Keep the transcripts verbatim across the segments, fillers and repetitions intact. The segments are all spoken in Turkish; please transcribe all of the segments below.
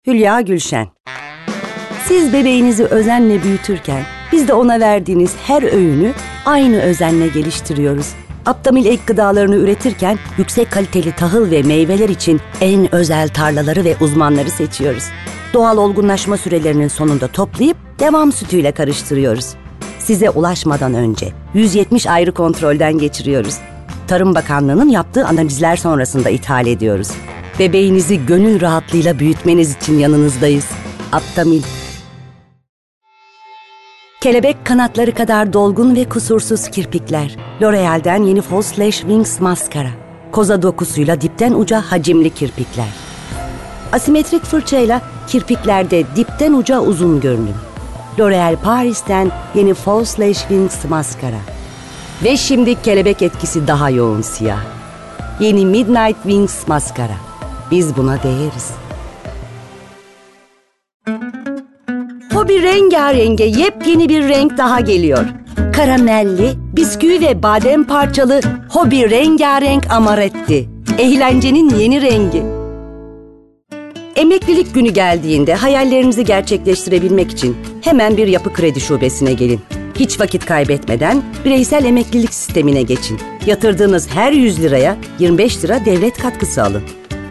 Hülya Gülşen. Siz bebeğinizi özenle büyütürken biz de ona verdiğiniz her öğünü aynı özenle geliştiriyoruz. Aptamil ek gıdalarını üretirken yüksek kaliteli tahıl ve meyveler için en özel tarlaları ve uzmanları seçiyoruz. Doğal olgunlaşma sürelerinin sonunda toplayıp devam sütüyle karıştırıyoruz. Size ulaşmadan önce yüz yetmiş ayrı kontrolden geçiriyoruz. Tarım Bakanlığı'nın yaptığı analizler sonrasında ithal ediyoruz. Bebeğinizi gönül rahatlığıyla büyütmeniz için yanınızdayız. Aptamil. Kelebek kanatları kadar dolgun ve kusursuz kirpikler. L'Oreal'den yeni False Lash Wings Maskara. Koza dokusuyla dipten uca hacimli kirpikler. Asimetrik fırçayla kirpiklerde dipten uca uzun görünüm. L'Oreal Paris'ten yeni False Lash Wings Maskara. Ve şimdi kelebek etkisi daha yoğun siyah. Yeni Midnight Wings Maskara. Biz buna değeriz. Hobi rengarenge yepyeni bir renk daha geliyor. Karamelli, bisküvi ve badem parçalı Hobi rengarenk amaretti. Eğlencenin yeni rengi. Emeklilik günü geldiğinde hayallerinizi gerçekleştirebilmek için hemen bir Yapı Kredi Şubesi'ne gelin. Hiç vakit kaybetmeden bireysel emeklilik sistemine geçin. Yatırdığınız her yüz liraya yirmi beş lira devlet katkısı alın.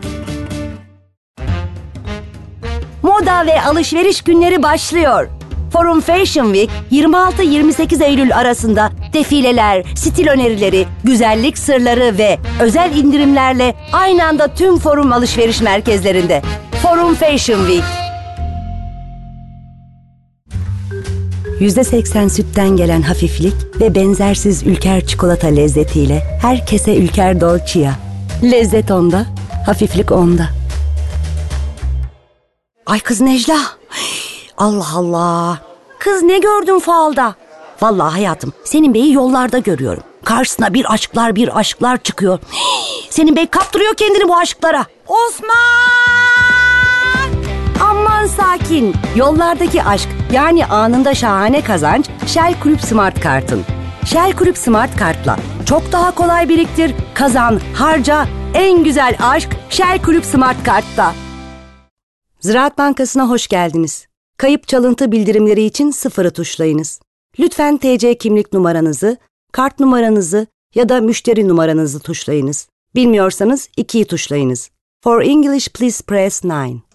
Moda ve alışveriş günleri başlıyor. Forum Fashion Week yirmi altı yirmi sekiz Eylül arasında defileler, stil önerileri, güzellik sırları ve özel indirimlerle aynı anda tüm Forum alışveriş merkezlerinde. Forum Fashion Week. yüzde seksen sütten gelen hafiflik ve benzersiz Ülker çikolata lezzetiyle herkese Ülker Dolcia. Lezzet onda, hafiflik onda. Ay kız Necla. Allah Allah. Kız ne gördün falda? Vallahi hayatım, senin beyi yollarda görüyorum. Karşısına bir aşklar bir aşklar çıkıyor. Senin bey kaptırıyor kendini bu aşklara. Osman! Aman sakin. Yollardaki aşk yani anında şahane kazanç Shell Kulüp Smart Kart'ın. Shell Kulüp Smart Kart'la çok daha kolay biriktir, kazan, harca. En güzel aşk Shell Kulüp Smart Kart'ta. Ziraat Bankası'na hoş geldiniz. Kayıp çalıntı bildirimleri için sıfırı tuşlayınız. Lütfen T C kimlik numaranızı, kart numaranızı ya da müşteri numaranızı tuşlayınız. Bilmiyorsanız ikiyi tuşlayınız. For English please press nine.